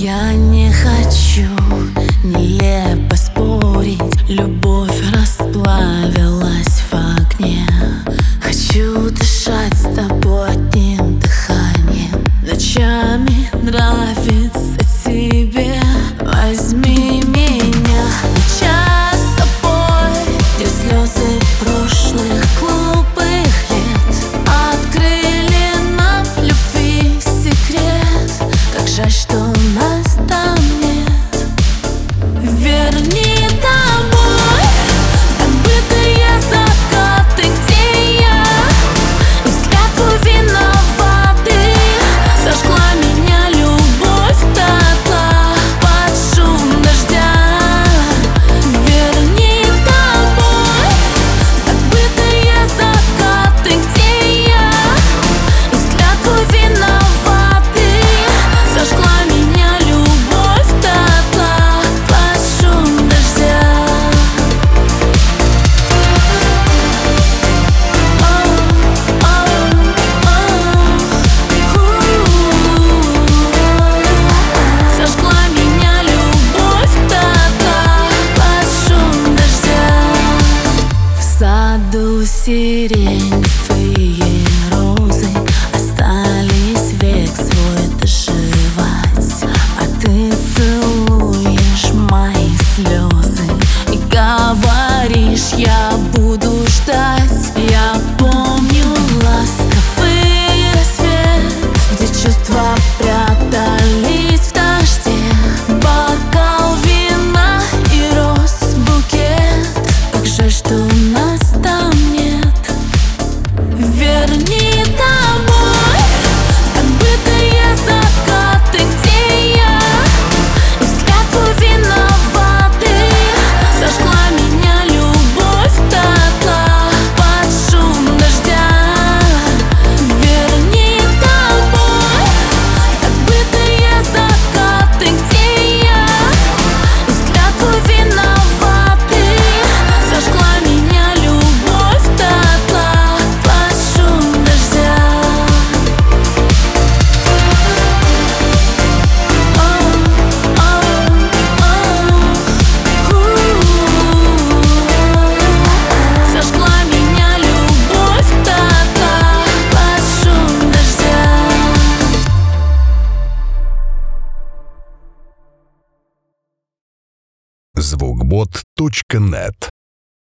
Я не хочу нелепо спорить. Любовь расплавилась в огне. Хочу дышать с тобой одним дыханием. Ночами нравится тебе. Возьми меня на час с собой, где слезы прошлых глупых лет открыли нам любви секрет. Как жаль, что нас там нет. Верни домой забытые закаты, где я из клятвы виноваты. Сожгла меня любовь дотла под шум дождя. Верни домой забытые закаты, где я из клятвы виноваты. Сожгла меня любовь дотла под шум дождя. Сожгла меня любовь дотла под шум дождя. В саду сиреневые розы остались век свой доживать, а ты целуешь мои слезы и говоришь: я буду ждать. Я помню ласковый рассвет, где чувства прятались в дожде. Бокал вина и роз букет. Как жаль, что нас там нет. Верни домой забытые закаты, где я из клятвы виноваты. Сожгла меня любовь дотла под шум дождя. Верни домой забытые закаты, где я из клятвы виноваты. Сожгла меня любовь дотла под шум дождя. Сожгла меня любовь дотла под шум дождя. Звукбот.нет